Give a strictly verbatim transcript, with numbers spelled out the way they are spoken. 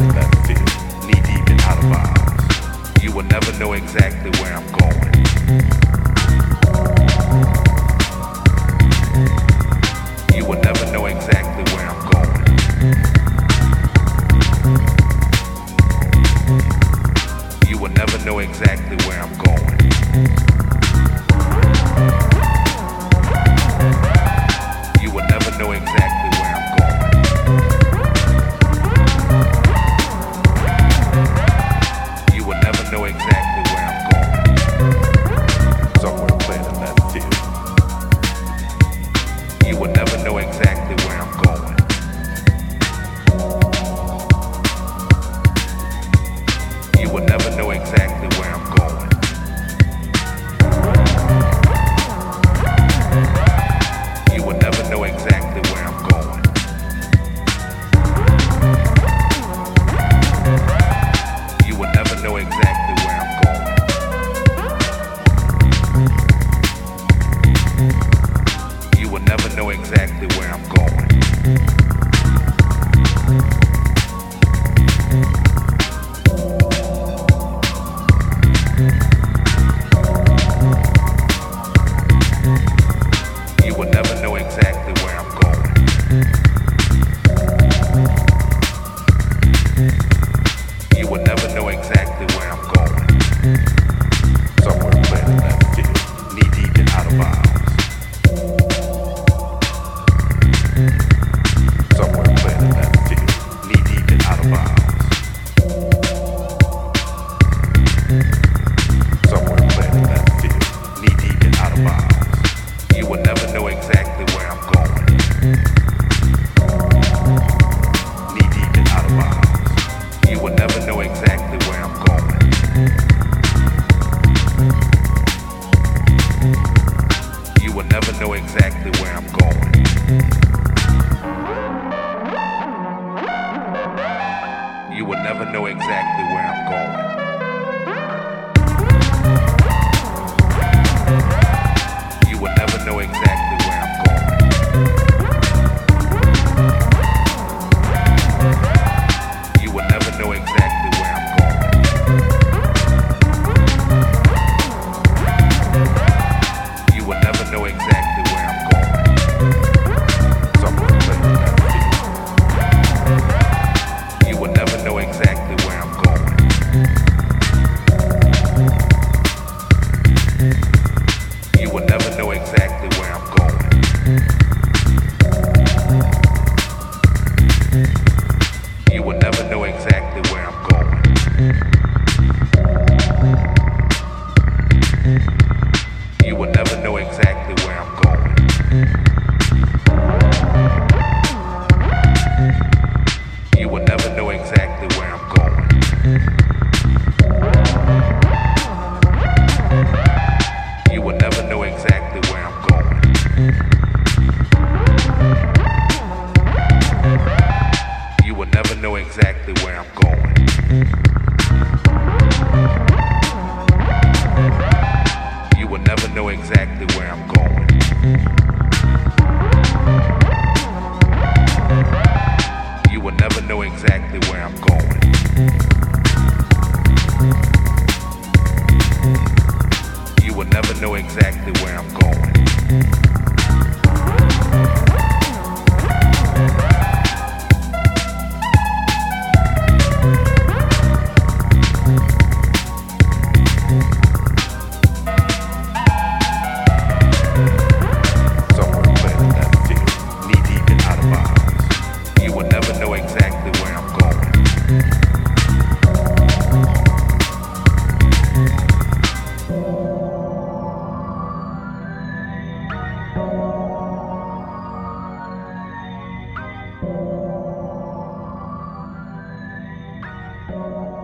in left field, knee deep and out of bounds. You will never know exactly where I'm going. You will never know exactly where I'm going. You will never know exactly where I'm going. You will never know exactly where I'm going. You will never know exactly where I'm going. Somewhere playing in that field. You will never know exactly where I'm going. You will never know exactly where I'm going. You will never know exactly where I'm going. You will never know exactly where I'm going. You will never know exactly where I'm going. You will never know exactly where I'm going. You will never know exactly where I'm going. Somewhere playing in that field, knee deep and out of bounds. Somewhere playing in that field, knee deep and out of bounds. Somewhere playing in that field, knee deep and out of bounds. You will never know exactly where I'm going. Knee deep and out of bounds. You will never know exactly where I'm going. You will never know exactly where I'm going. You will never know exactly where I'm going. You will never know exactly where I'm going. You will never know exactly where I'm going. You will never know exactly where I'm going. Somewhere playing in that field. You will never know exactly where I'm going. You will never know exactly where I'm going. You will never know exactly where I'm going. You will never know exactly where I'm going. You will never know exactly where I'm going. You will never know exactly where I'm going. You will never know exactly where I'm going. You will never know exactly where I'm going. You will never know exactly where I'm going. You will never know exactly where I'm going. Somewhere playing in that field, knee deep and out of bounds. You will never know exactly where I'm going. Thank you.